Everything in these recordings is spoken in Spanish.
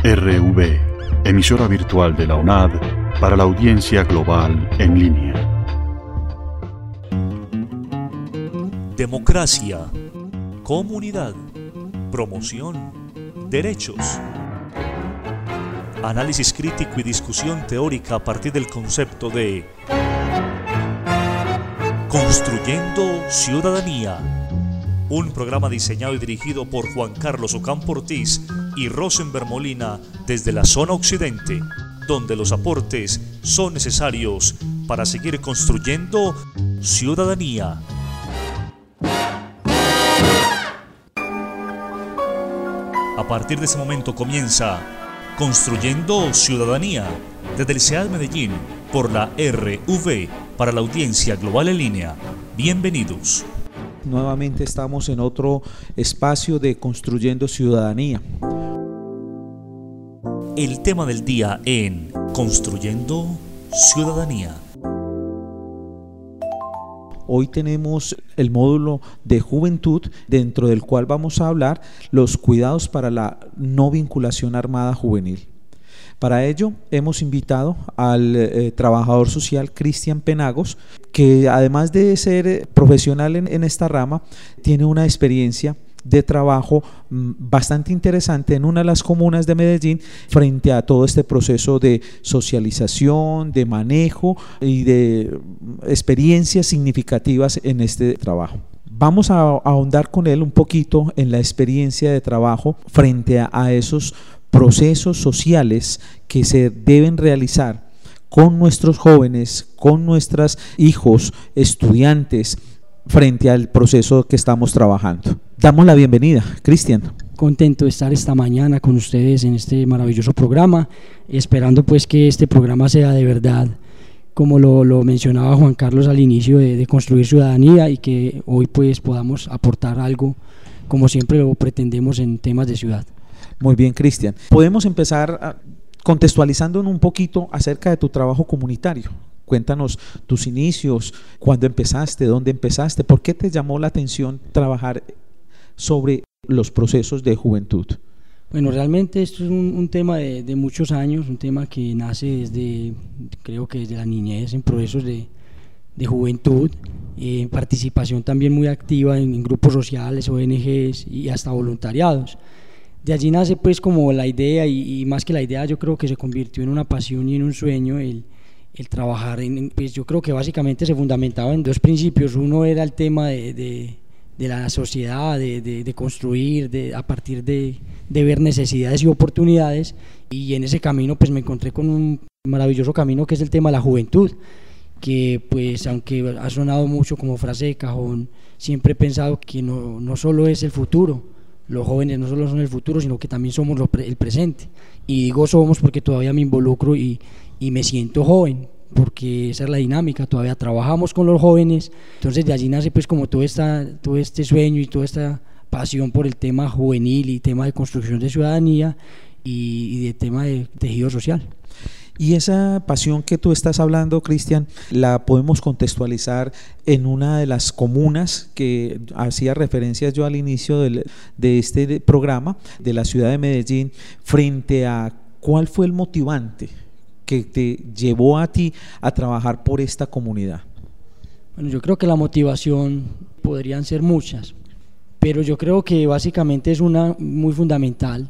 RV, emisora virtual de la UNAD para la audiencia global en línea. Democracia, comunidad, promoción, derechos. Análisis crítico y discusión teórica a partir del concepto de Construyendo Ciudadanía. Un programa diseñado y dirigido por Juan Carlos Ocampo Ortiz y Rosenberg Molina desde la zona occidente, donde los aportes son necesarios para seguir construyendo ciudadanía. A partir de ese momento comienza Construyendo Ciudadanía desde el CEAD Medellín por la RV para la audiencia global en línea. Bienvenidos. Nuevamente estamos en otro espacio de Construyendo Ciudadanía. El tema del día en Construyendo Ciudadanía. Hoy tenemos el módulo de juventud, dentro del cual vamos a hablar los cuidados para la no vinculación armada juvenil. Para ello hemos invitado al trabajador social Cristian Penagos, que además de ser profesional en esta rama, tiene una experiencia de trabajo bastante interesante en una de las comunas de Medellín frente a todo este proceso de socialización, de manejo y de experiencias significativas en este trabajo. Vamos a ahondar con él un poquito en la experiencia de trabajo frente a esos procesos sociales que se deben realizar con nuestros jóvenes, con nuestros hijos, estudiantes, frente al proceso que estamos trabajando. Damos la bienvenida, Cristian. Contento de estar esta mañana con ustedes en este maravilloso programa, esperando pues que este programa sea de verdad, como lo mencionaba Juan Carlos al inicio, de construir ciudadanía, y que hoy pues podamos aportar algo, como siempre lo pretendemos en temas de ciudad. Muy bien, Cristian. Podemos empezar contextualizando un poquito acerca de tu trabajo comunitario. Cuéntanos tus inicios, cuándo empezaste, dónde empezaste, por qué te llamó la atención trabajar sobre los procesos de juventud. Bueno, realmente esto es un tema de muchos años, un tema que nace creo que desde la niñez, en procesos de juventud, en participación también muy activa en grupos sociales, ONGs y hasta voluntariados. De allí nace pues como la idea, y más que la idea yo creo que se convirtió en una pasión y en un sueño el trabajar pues yo creo que básicamente se fundamentaba en dos principios. Uno era el tema de la sociedad, de construir a partir de ver necesidades y oportunidades, y en ese camino pues me encontré con un maravilloso camino que es el tema de la juventud, que pues aunque ha sonado mucho como frase de cajón, siempre he pensado que no solo es el futuro. Los jóvenes no solo son el futuro, sino que también somos el presente. Y digo somos porque todavía me involucro y me siento joven, porque esa es la dinámica, todavía trabajamos con los jóvenes. Entonces de allí nace pues como todo este sueño y toda esta pasión por el tema juvenil y tema de construcción de ciudadanía y de tema de tejido social. Y esa pasión que tú estás hablando, Cristian, la podemos contextualizar en una de las comunas que hacía referencias yo al inicio de este programa, de la ciudad de Medellín, frente a cuál fue el motivante que te llevó a ti a trabajar por esta comunidad. Bueno, yo creo que la motivación podrían ser muchas, pero yo creo que básicamente es una muy fundamental,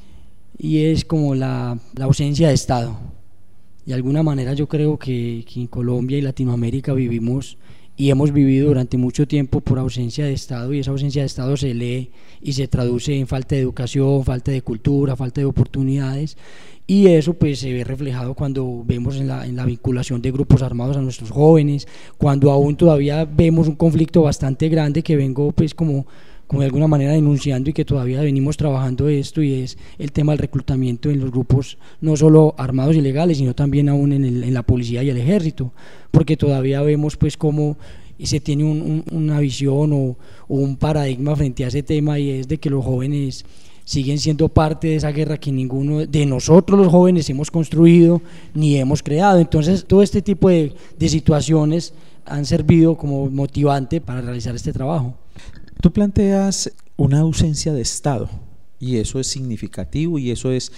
y es como la ausencia de Estado. De alguna manera yo creo que en Colombia y Latinoamérica vivimos y hemos vivido durante mucho tiempo por ausencia de Estado, y esa ausencia de Estado se lee y se traduce en falta de educación, falta de cultura, falta de oportunidades, y eso pues se ve reflejado cuando vemos en la vinculación de grupos armados a nuestros jóvenes, cuando aún todavía vemos un conflicto bastante grande que vengo pues como de alguna manera denunciando, y que todavía venimos trabajando esto, y es el tema del reclutamiento en los grupos no solo armados y legales, sino también aún en la policía y el ejército, porque todavía vemos pues cómo se tiene una visión o un paradigma frente a ese tema, y es de que los jóvenes siguen siendo parte de esa guerra que ninguno de nosotros los jóvenes hemos construido ni hemos creado. Entonces todo este tipo de situaciones han servido como motivante para realizar este trabajo. Tú planteas una ausencia de Estado Y eso es significativo y eso es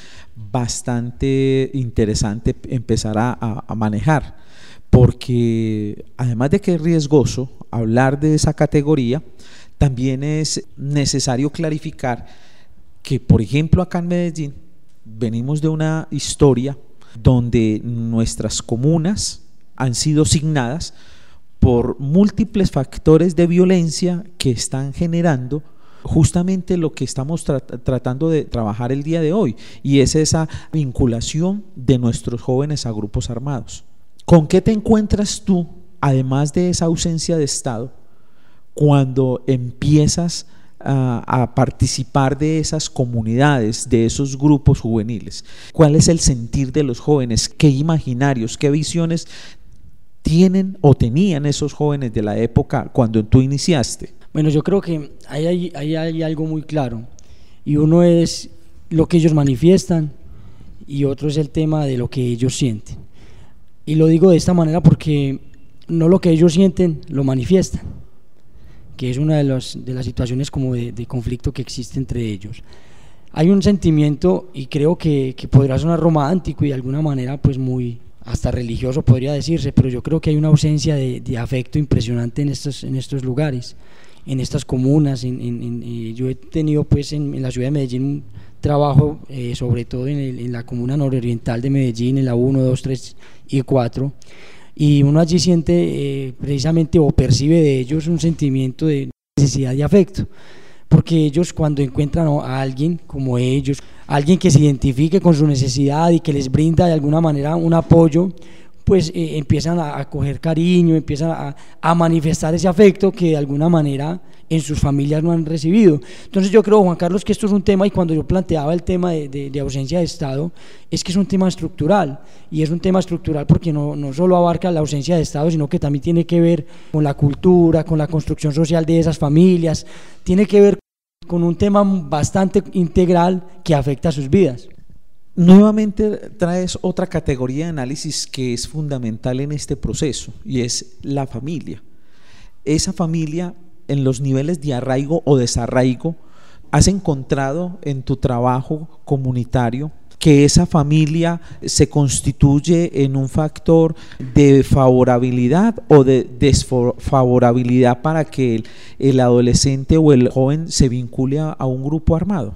bastante interesante empezar a manejar, porque además de que es riesgoso hablar de esa categoría, también es necesario clarificar que, por ejemplo, acá en Medellín venimos de una historia donde nuestras comunas han sido signadas por múltiples factores de violencia que están generando justamente lo que estamos tratando de trabajar el día de hoy, y es esa vinculación de nuestros jóvenes a grupos armados. ¿Con qué te encuentras tú, además de esa ausencia de Estado, cuando empiezas a participar de esas comunidades, de esos grupos juveniles? ¿Cuál es el sentir de los jóvenes? ¿Qué imaginarios, qué visiones tienen o tenían esos jóvenes de la época cuando tú iniciaste? Bueno, yo creo que ahí hay algo muy claro, y uno es lo que ellos manifiestan y otro es el tema de lo que ellos sienten. Y lo digo de esta manera porque no lo que ellos sienten lo manifiestan, que es una de las situaciones como de conflicto que existe entre ellos. Hay un sentimiento, y creo que podrá sonar romántico y de alguna manera pues muy hasta religioso podría decirse, pero yo creo que hay una ausencia de afecto impresionante en estos lugares, en estas comunas. Yo he tenido pues en la ciudad de Medellín un trabajo sobre todo en la comuna nororiental de Medellín, en la 1, 2, 3 y 4, y uno allí siente precisamente o percibe de ellos un sentimiento de necesidad de afecto, porque ellos cuando encuentran a alguien como ellos, alguien que se identifique con su necesidad y que les brinda de alguna manera un apoyo, pues empiezan a coger cariño, empiezan a manifestar ese afecto que de alguna manera en sus familias no han recibido. Entonces yo creo, Juan Carlos, que esto es un tema, y cuando yo planteaba el tema de ausencia de Estado, es que es un tema estructural, y es un tema estructural porque no solo abarca la ausencia de Estado, sino que también tiene que ver con la cultura, con la construcción social de esas familias, tiene que ver con un tema bastante integral que afecta a sus vidas. Nuevamente traes otra categoría de análisis que es fundamental en este proceso, y es la familia. Esa familia, en los niveles de arraigo o desarraigo, ¿has encontrado en tu trabajo comunitario que esa familia se constituye en un factor de favorabilidad o de desfavorabilidad para que el adolescente o el joven se vincule a un grupo armado?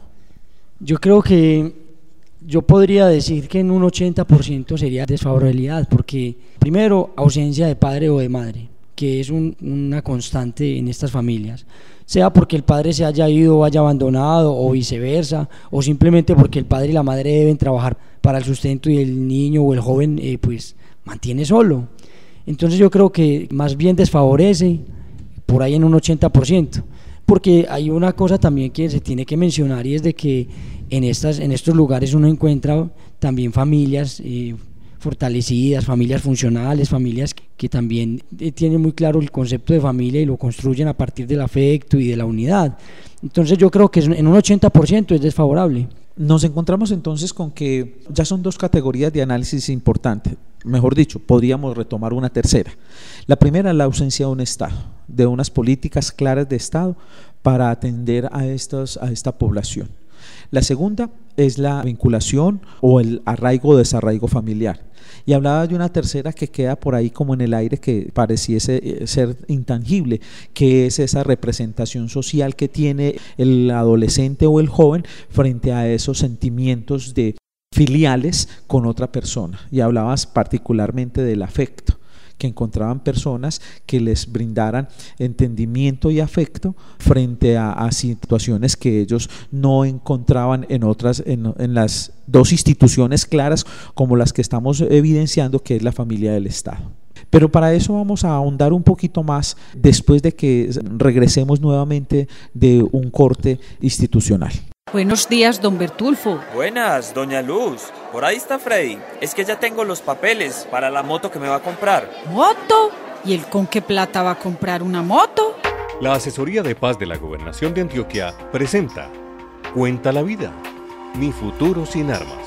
Yo creo que yo podría decir que en un 80% sería desfavorabilidad, porque primero, ausencia de padre o de madre, que es una constante en estas familias, sea porque el padre se haya ido o haya abandonado, o viceversa, o simplemente porque el padre y la madre deben trabajar para el sustento y el niño o el joven pues mantiene solo. Entonces yo creo que más bien desfavorece por ahí en un 80%, porque hay una cosa también que se tiene que mencionar, y es de que en estos lugares uno encuentra también familias fortalecidas, familias funcionales, familias que también tienen muy claro el concepto de familia y lo construyen a partir del afecto y de la unidad. Entonces yo creo que en un 80% es desfavorable. Nos encontramos entonces con que ya son dos categorías de análisis importantes. Mejor dicho, podríamos retomar una tercera. La primera es la ausencia de un Estado, de unas políticas claras de Estado para atender a esta población. La segunda es la vinculación o el arraigo o desarraigo familiar. Y hablaba de una tercera que queda por ahí como en el aire, que pareciese ser intangible, que es esa representación social que tiene el adolescente o el joven frente a esos sentimientos de filiales con otra persona. Y hablabas particularmente del afecto, que encontraban personas que les brindaran entendimiento y afecto frente a situaciones que ellos no encontraban en las dos instituciones claras como las que estamos evidenciando, que es la familia del Estado. Pero para eso vamos a ahondar un poquito más después de que regresemos nuevamente de un corte institucional. Buenos días, don Bertulfo. Buenas, doña Luz. Por ahí está Freddy. Es que ya tengo los papeles para la moto que me va a comprar. ¿Moto? ¿Y él con qué plata va a comprar una moto? La Asesoría de Paz de la Gobernación de Antioquia presenta Cuenta la vida, mi futuro sin armas.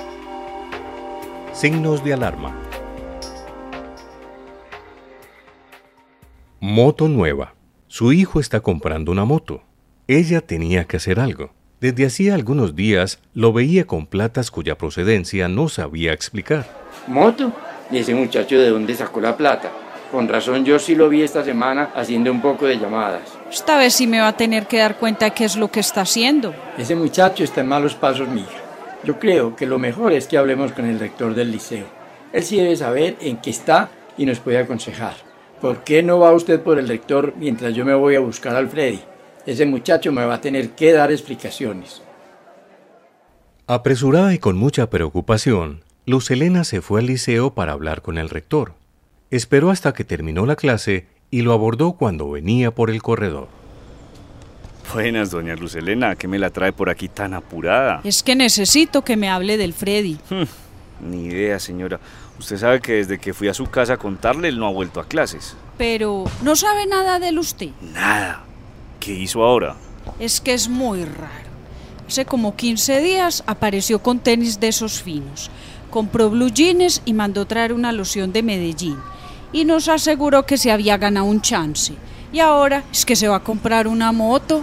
Signos de alarma. Moto nueva. Su hijo está comprando una moto. Ella tenía que hacer algo. Desde hacía algunos días lo veía con platas cuya procedencia no sabía explicar. ¿Moto? ¿Y ese muchacho de dónde sacó la plata? Con razón yo sí lo vi esta semana haciendo un poco de llamadas. Esta vez sí me va a tener que dar cuenta de qué es lo que está haciendo. Ese muchacho está en malos pasos, mija. Yo creo que lo mejor es que hablemos con el rector del liceo. Él sí debe saber en qué está y nos puede aconsejar. ¿Por qué no va usted por el rector mientras yo me voy a buscar al Freddy? Ese muchacho me va a tener que dar explicaciones. Apresurada y con mucha preocupación, Luz Helena se fue al liceo para hablar con el rector. Esperó hasta que terminó la clase y lo abordó cuando venía por el corredor. Buenas, doña Luz Helena, ¿qué me la trae por aquí tan apurada? Es que necesito que me hable del Freddy. Ni idea, señora. Usted sabe que desde que fui a su casa a contarle, él no ha vuelto a clases. Pero, ¿no sabe nada de él usted? Nada. ¿Qué hizo ahora? Es que es muy raro. Hace como 15 días apareció con tenis de esos finos. Compró blue jeans y mandó traer una loción de Medellín. Y nos aseguró que se había ganado un chance. Y ahora es que se va a comprar una moto.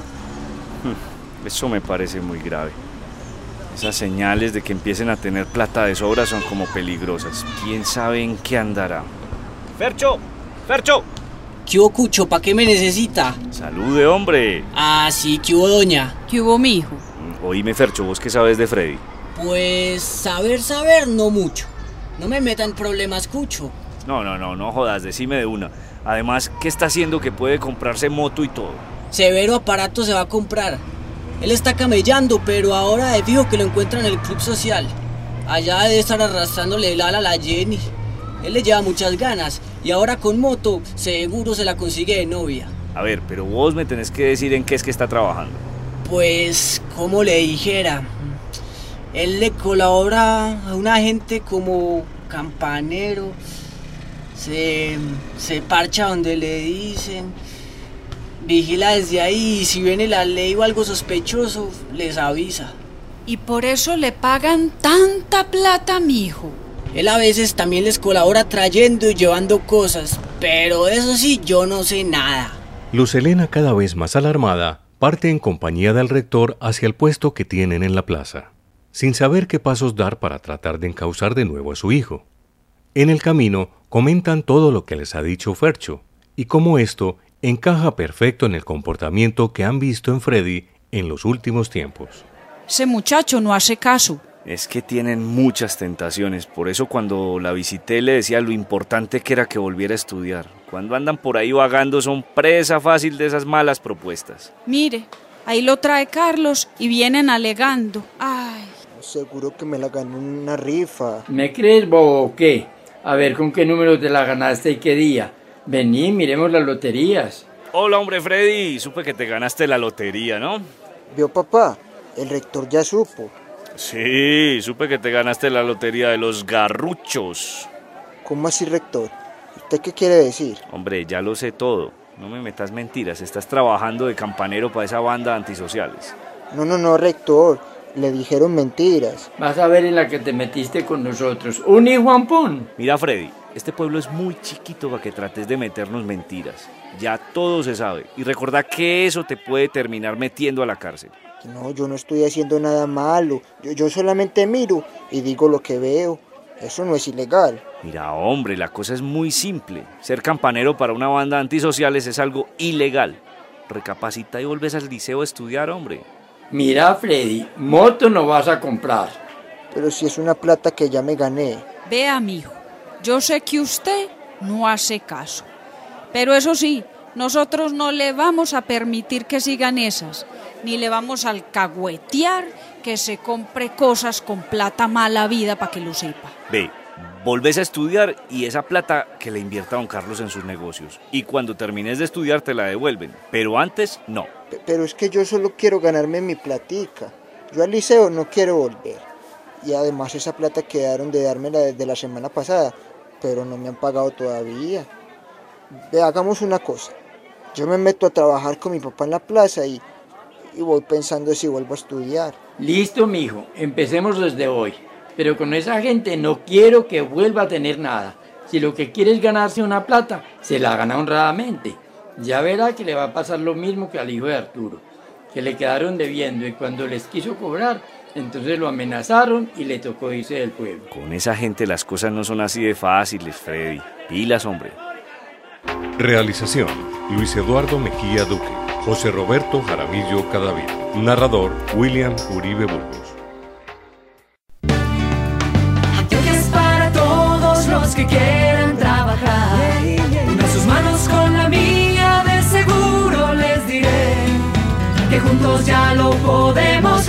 Eso me parece muy grave. Esas señales de que empiecen a tener plata de sobra son como peligrosas. ¿Quién sabe en qué andará? ¡Fercho! ¡Fercho! ¿Qué hubo, Cucho? ¿Para qué me necesita? ¡Salude, hombre! Ah, sí, ¿qué hubo, doña? ¿Qué hubo, mijo? Oíme, Fercho, ¿vos qué sabes de Freddy? Pues saber, no mucho. No me meta en problemas, Cucho. No jodas, decime de una. Además, ¿qué está haciendo que puede comprarse moto y todo? Severo aparato se va a comprar. Él está camellando, pero ahora de fijo que lo encuentra en el club social. Allá debe estar arrastrándole el ala a la Jenny. Él le lleva muchas ganas y ahora con moto seguro se la consigue de novia. A ver, pero vos me tenés que decir en qué es que está trabajando. Pues, como le dijera, él le colabora a una gente como campanero, se parcha donde le dicen, vigila desde ahí y si viene la ley o algo sospechoso, les avisa. ¿Y por eso le pagan tanta plata, mijo? Él a veces también les colabora trayendo y llevando cosas, pero eso sí, yo no sé nada. Luz Helena, cada vez más alarmada, parte en compañía del rector hacia el puesto que tienen en la plaza, sin saber qué pasos dar para tratar de encauzar de nuevo a su hijo. En el camino comentan todo lo que les ha dicho Fercho y cómo esto encaja perfecto en el comportamiento que han visto en Freddy en los últimos tiempos. Ese muchacho no hace caso. Es que tienen muchas tentaciones, por eso cuando la visité le decía lo importante que era que volviera a estudiar. Cuando andan por ahí vagando son presa fácil de esas malas propuestas. Mire, ahí lo trae Carlos y vienen alegando. Ay. Seguro que me la ganó en una rifa. ¿Me crees, bobo, o qué? A ver, ¿con qué número te la ganaste y qué día? Vení, miremos las loterías. Hola, hombre Freddy, supe que te ganaste la lotería, ¿no? ¿Vio, papá? El rector ya supo. Sí, supe que te ganaste la lotería de los garruchos. ¿Cómo así, rector? ¿Usted qué quiere decir? Hombre, ya lo sé todo. No me metas mentiras, estás trabajando de campanero para esa banda de antisociales. No, rector. Le dijeron mentiras. Vas a ver en la que te metiste con nosotros. ¡Un hijo ampón! Mira, Freddy, este pueblo es muy chiquito para que trates de meternos mentiras. Ya todo se sabe. Y recordá que eso te puede terminar metiendo a la cárcel. No, yo no estoy haciendo nada malo. Yo solamente miro y digo lo que veo. Eso no es ilegal. Mira, hombre, la cosa es muy simple. Ser campanero para una banda de antisociales es algo ilegal. Recapacita y volves al liceo a estudiar, hombre. Mira, Freddy, moto no vas a comprar. Pero si es una plata que ya me gané. Vea, mijo, yo sé que usted no hace caso. Pero eso sí, nosotros no le vamos a permitir que sigan esas, ni le vamos a alcahuetear que se compre cosas con plata mala vida para que lo sepa. Ve, volvés a estudiar y esa plata que le invierta don Carlos en sus negocios. Y cuando termines de estudiar te la devuelven, pero antes no. Pero es que yo solo quiero ganarme mi platica. Yo al liceo no quiero volver. Y además esa plata quedaron de dármela desde la semana pasada, pero no me han pagado todavía. Ve, hagamos una cosa. Yo me meto a trabajar con mi papá en la plaza y voy pensando si vuelvo a estudiar. Listo, mijo, empecemos desde hoy. Pero con esa gente no quiero que vuelva a tener nada. Si lo que quiere es ganarse una plata, se la gana honradamente. Ya verá que le va a pasar lo mismo que al hijo de Arturo, que le quedaron debiendo y cuando les quiso cobrar, entonces lo amenazaron y le tocó irse del pueblo. Con esa gente las cosas no son así de fáciles, Freddy. Pilas, hombre. Realización: Luis Eduardo Mejía Duque, José Roberto Jaramillo Cadavid. Narrador: William Uribe Burgos. Antioquia es para todos los que quieran trabajar. Unan sus manos con la mía, de seguro les diré que juntos ya lo podemos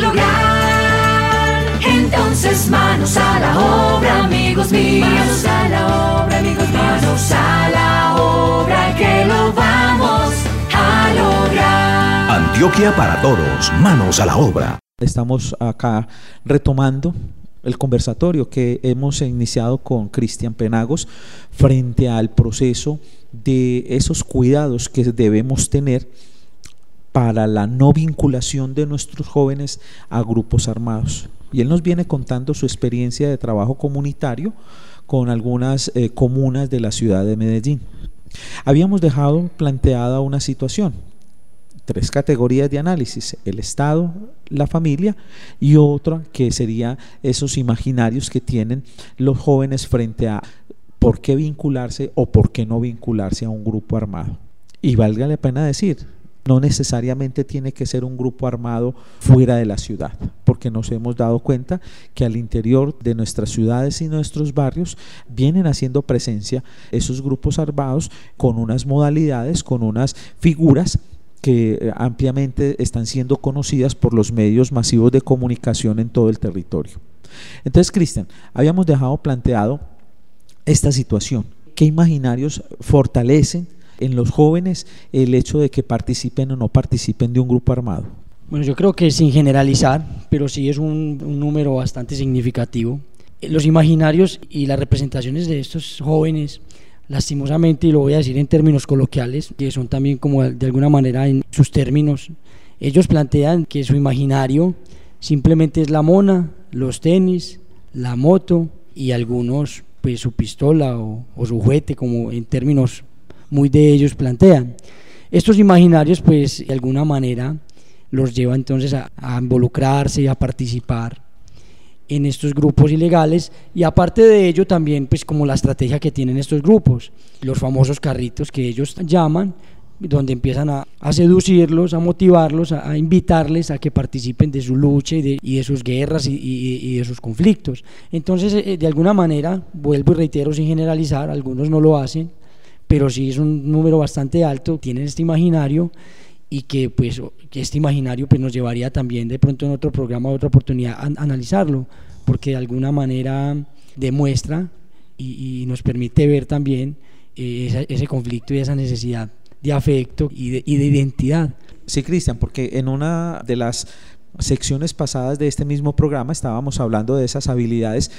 lograr. Entonces manos a la obra, amigos míos. Manos a la obra, amigos míos. Manos a la obra, que lo vamos a lograr. Antioquia para todos, manos a la obra. Estamos acá retomando el conversatorio que hemos iniciado con Cristian Penagos frente al proceso de esos cuidados que debemos tener para la no vinculación de nuestros jóvenes a grupos armados. Y él nos viene contando su experiencia de trabajo comunitario con algunas comunas de la ciudad de Medellín. Habíamos dejado planteada una situación, 3 categorías de análisis: el Estado, la familia y otra que sería esos imaginarios que tienen los jóvenes frente a por qué vincularse o por qué no vincularse a un grupo armado. Y valga la pena decir, no necesariamente tiene que ser un grupo armado fuera de la ciudad, porque nos hemos dado cuenta que al interior de nuestras ciudades y nuestros barrios vienen haciendo presencia esos grupos armados con unas modalidades, con unas figuras que ampliamente están siendo conocidas por los medios masivos de comunicación en todo el territorio. Entonces, Cristian, habíamos dejado planteado esta situación. ¿Qué imaginarios fortalecen en los jóvenes el hecho de que participen o no participen de un grupo armado? Bueno, yo creo que sin generalizar, pero sí es un número bastante significativo. Los imaginarios y las representaciones de estos jóvenes, lastimosamente, y lo voy a decir en términos coloquiales, que son también como de alguna manera en sus términos, ellos plantean que su imaginario simplemente es la mona, los tenis, la moto y algunos pues su pistola o su juguete, como en términos muy de ellos plantean. Estos imaginarios pues de alguna manera los lleva entonces a involucrarse y a participar en estos grupos ilegales, y aparte de ello también pues como la estrategia que tienen estos grupos, los famosos carritos que ellos llaman, donde empiezan a seducirlos, a motivarlos, a invitarles a que participen de su lucha y de sus guerras y de sus conflictos. Entonces de alguna manera, vuelvo y reitero sin generalizar, algunos no lo hacen, pero sí es un número bastante alto, tienen este imaginario, y que pues que este imaginario pues nos llevaría también de pronto en otro programa, otra oportunidad a analizarlo, porque de alguna manera demuestra y nos permite ver también ese conflicto y esa necesidad de afecto y de identidad. Sí, Cristian, porque en una de las secciones pasadas de este mismo programa estábamos hablando de esas habilidades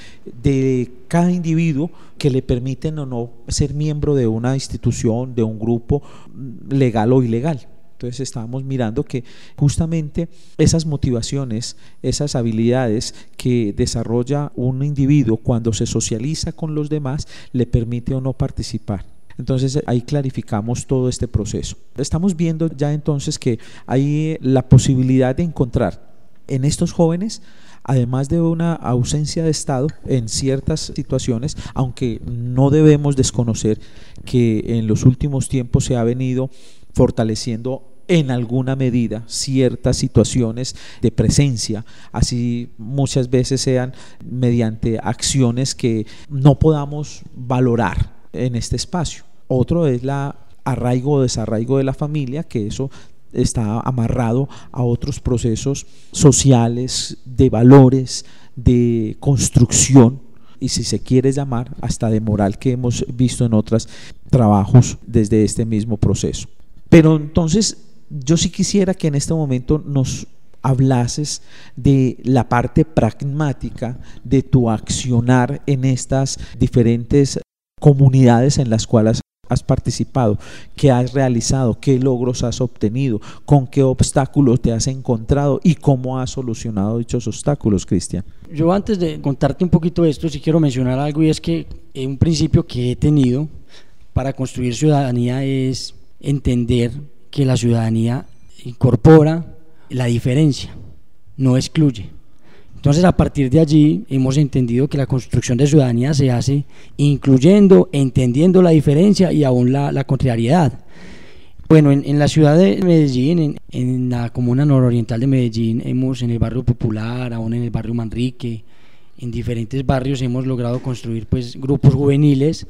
de cada individuo que le permiten o no ser miembro de una institución, de un grupo legal o ilegal. Entonces estábamos mirando que justamente esas motivaciones, esas habilidades que desarrolla un individuo cuando se socializa con los demás, le permite o no participar. Entonces ahí clarificamos todo este proceso. Estamos viendo ya entonces que hay la posibilidad de encontrar en estos jóvenes, además de una ausencia de Estado en ciertas situaciones, aunque no debemos desconocer que en los últimos tiempos se ha venido fortaleciendo en alguna medida ciertas situaciones de presencia, así muchas veces sean mediante acciones que no podamos valorar en este espacio. Otro es la arraigo o desarraigo de la familia, que eso está amarrado a otros procesos sociales, de valores, de construcción, y si se quiere llamar hasta de moral, que hemos visto en otros trabajos desde este mismo proceso. Pero entonces yo sí quisiera que en este momento nos hablases de la parte pragmática de tu accionar en estas diferentes comunidades en las cuales has participado, qué has realizado, qué logros has obtenido, con qué obstáculos te has encontrado y cómo has solucionado dichos obstáculos, Cristian. Yo antes de contarte un poquito de esto, sí quiero mencionar algo, y es que un principio que he tenido para construir ciudadanía es entender que la ciudadanía incorpora la diferencia, no excluye. Entonces, a partir de allí hemos entendido que la construcción de ciudadanía se hace incluyendo, entendiendo la diferencia y aún la contrariedad. Bueno, en la ciudad de Medellín, en la comuna nororiental de Medellín, en el barrio Popular, aún en el barrio Manrique, en diferentes barrios hemos logrado construir pues grupos juveniles,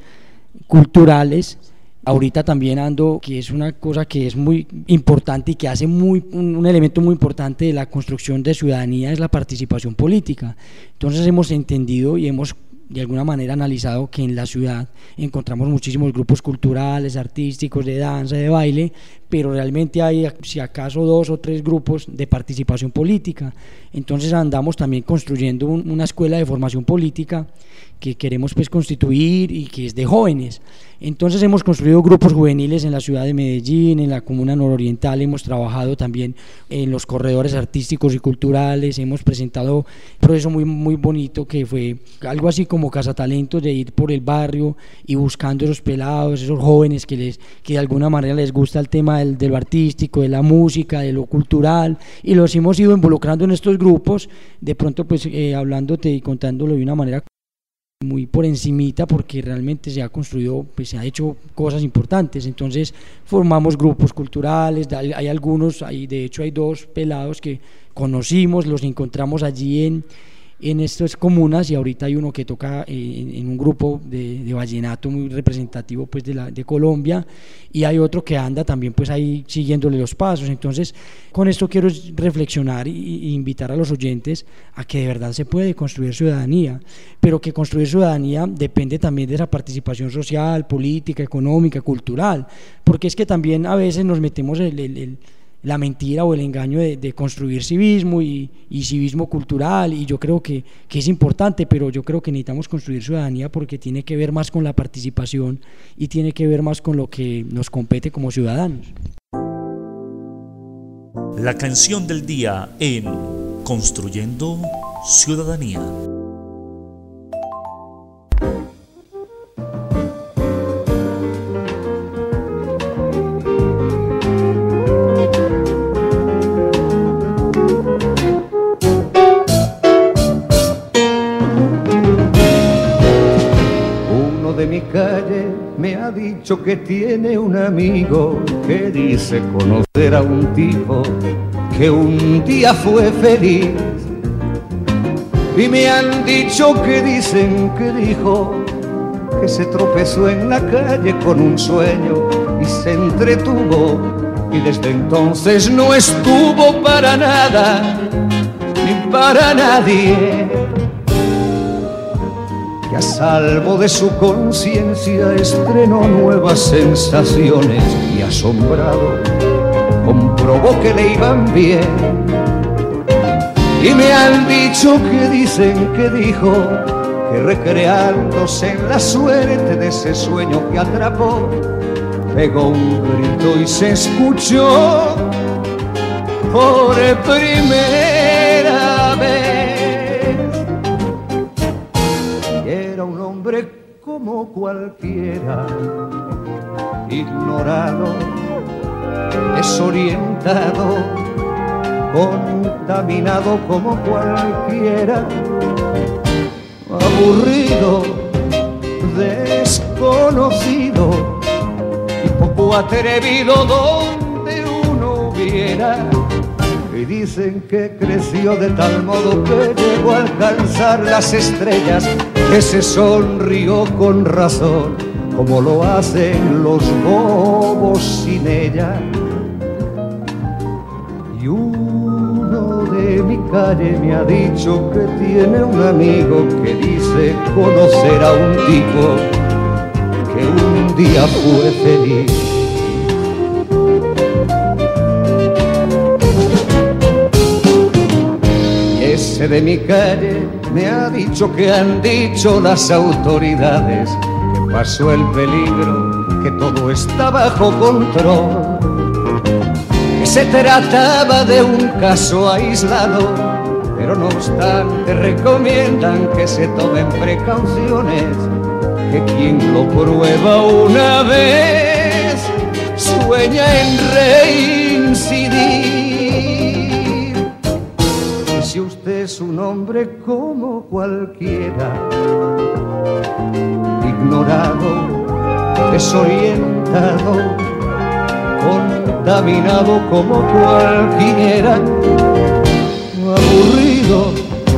culturales. Ahorita también ando, que es una cosa que es muy importante y que hace un elemento muy importante de la construcción de ciudadanía, es la participación política. Entonces hemos entendido y hemos de alguna manera analizado que en la ciudad encontramos muchísimos grupos culturales, artísticos, de danza, de baile, pero realmente hay si acaso 2 o 3 grupos de participación política. Entonces andamos también construyendo una escuela de formación política que queremos pues constituir y que es de jóvenes. Entonces hemos construido grupos juveniles en la ciudad de Medellín, en la comuna nororiental, hemos trabajado también en los corredores artísticos y culturales, hemos presentado un proceso muy bonito que fue algo así como cazatalentos, de ir por el barrio y buscando esos pelados, esos jóvenes que de alguna manera les gusta el tema de lo artístico, de la música, de lo cultural, y los hemos ido involucrando en estos grupos, de pronto pues hablándote y contándolo de una manera muy por encimita, porque realmente se ha construido, pues se ha hecho cosas importantes. Entonces formamos grupos culturales, hay algunos, de hecho hay 2 pelados que conocimos, los encontramos allí en estas comunas, y ahorita hay uno que toca en un grupo de vallenato muy representativo pues de Colombia, y hay otro que anda también pues ahí siguiéndole los pasos. Entonces con esto quiero reflexionar y invitar a los oyentes a que de verdad se puede construir ciudadanía, pero que construir ciudadanía depende también de esa participación social, política, económica, cultural, porque es que también a veces nos metemos la mentira o el engaño de construir civismo y civismo cultural, y yo creo que es importante, pero yo creo que necesitamos construir ciudadanía porque tiene que ver más con la participación y tiene que ver más con lo que nos compete como ciudadanos. La canción del día en Construyendo Ciudadanía. De mi calle me ha dicho que tiene un amigo que dice conocer a un tipo que un día fue feliz, y me han dicho que dicen que dijo que se tropezó en la calle con un sueño y se entretuvo, y desde entonces no estuvo para nada ni para nadie. Que a salvo de su conciencia estrenó nuevas sensaciones, y asombrado comprobó que le iban bien. Y me han dicho que dicen que dijo que recreándose en la suerte de ese sueño que atrapó, pegó un grito y se escuchó por primera vez. Era un hombre como cualquiera, ignorado, desorientado, contaminado como cualquiera, aburrido, desconocido y poco atrevido donde uno viera. Y dicen que creció de tal modo que llegó a alcanzar las estrellas, que se sonrió con razón, como lo hacen los bobos sin ella. Y uno de mi calle me ha dicho que tiene un amigo que dice conocer a un tipo que un día fue feliz. Ese de mi calle me ha dicho que han dicho las autoridades que pasó el peligro, que todo está bajo control, que se trataba de un caso aislado, pero no obstante recomiendan que se tomen precauciones, que quien lo prueba una vez sueña en reincidir. usted es un hombre como cualquiera, ignorado, desorientado, contaminado como cualquiera, aburrido,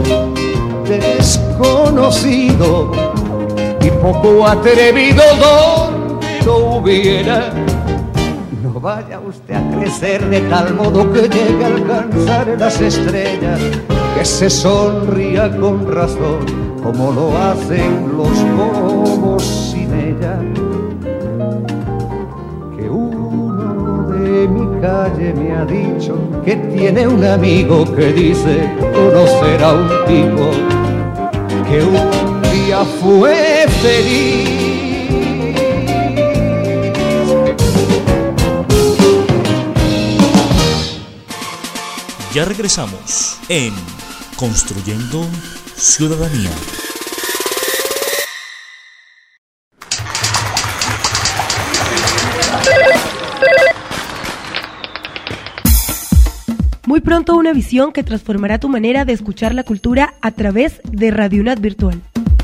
desconocido y poco atrevido donde lo hubiera. No vaya usted a crecer de tal modo que llegue a alcanzar las estrellas, que se sonría con razón como lo hacen los bobos sin ella. Que uno de mi calle me ha dicho que tiene un amigo que dice conocer a un tipo que un día fue feliz. Ya regresamos en Construyendo Ciudadanía. Muy pronto una visión que transformará tu manera de escuchar la cultura a través de Radio UNAD Virtual.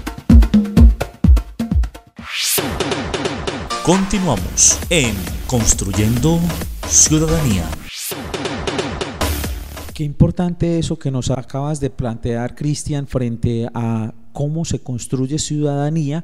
Continuamos en Construyendo Ciudadanía. Qué importante eso que nos acabas de plantear, Cristian, frente a cómo se construye ciudadanía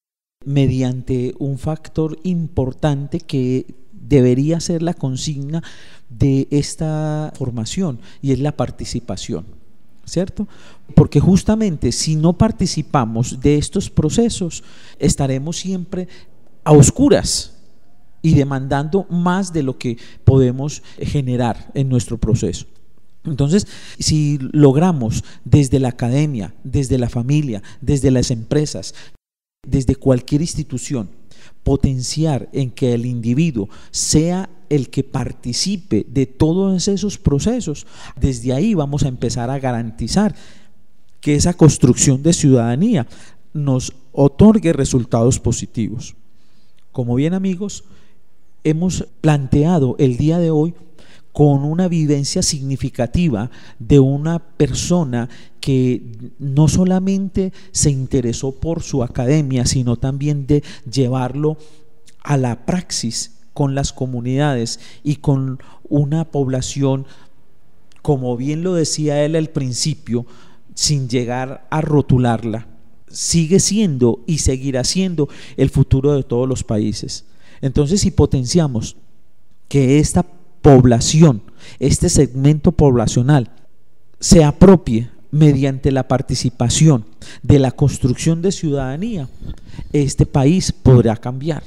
mediante un factor importante que debería ser la consigna de esta formación, y es la participación, ¿cierto? Porque justamente si no participamos de estos procesos, estaremos siempre a oscuras y demandando más de lo que podemos generar en nuestro proceso. Entonces, si logramos desde la academia, desde la familia, desde las empresas, desde cualquier institución, potenciar en que el individuo sea el que participe de todos esos procesos, desde ahí vamos a empezar a garantizar que esa construcción de ciudadanía nos otorgue resultados positivos. Como bien, amigos, hemos planteado el día de hoy con una vivencia significativa de una persona que no solamente se interesó por su academia, sino también de llevarlo a la praxis con las comunidades y con una población, como bien lo decía él al principio, sin llegar a rotularla, sigue siendo y seguirá siendo el futuro de todos los países. Entonces, si potenciamos que esta población, este segmento poblacional, se apropie mediante la participación de la construcción de ciudadanía, este país podrá cambiar,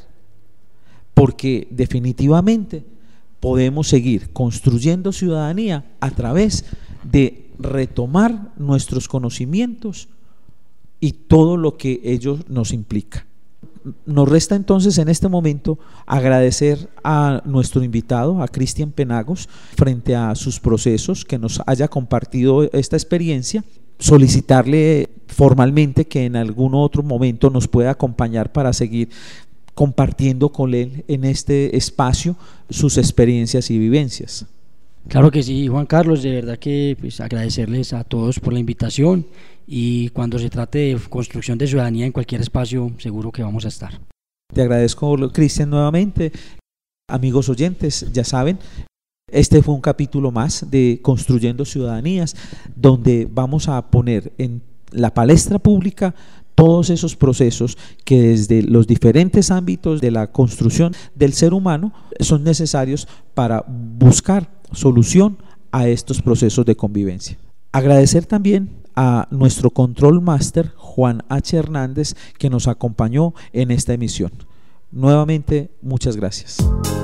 porque definitivamente podemos seguir construyendo ciudadanía a través de retomar nuestros conocimientos y todo lo que ello nos implica. Nos resta entonces en este momento agradecer a nuestro invitado, a Cristian Penagos, frente a sus procesos, que nos haya compartido esta experiencia, solicitarle formalmente que en algún otro momento nos pueda acompañar para seguir compartiendo con él en este espacio sus experiencias y vivencias. Claro que sí, Juan Carlos, de verdad que pues agradecerles a todos por la invitación, y cuando se trate de construcción de ciudadanía en cualquier espacio, seguro que vamos a estar. Te agradezco, Cristian, nuevamente. Amigos oyentes, ya saben, este fue un capítulo más de Construyendo Ciudadanías, donde vamos a poner en la palestra pública todos esos procesos que desde los diferentes ámbitos de la construcción del ser humano son necesarios para buscar solución a estos procesos de convivencia. Agradecer también a nuestro control master Juan H. Hernández, que nos acompañó en esta emisión. Nuevamente, muchas gracias.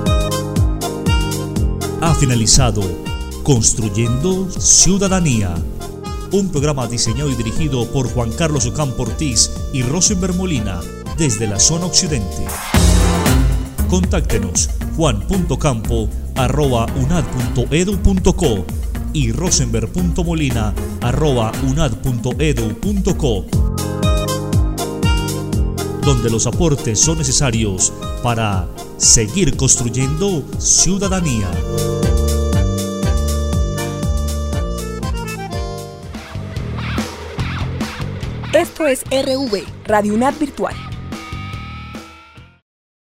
Ha finalizado Construyendo Ciudadanía, un programa diseñado y dirigido por Juan Carlos Ocampo Ortiz y Rosenberg Molina desde la zona occidente. Contáctenos juan.campo@unad.edu.co y rosenberg.molina@unad.edu.co, donde los aportes son necesarios para seguir construyendo ciudadanía. Esto es RV, Radio UNAD Virtual.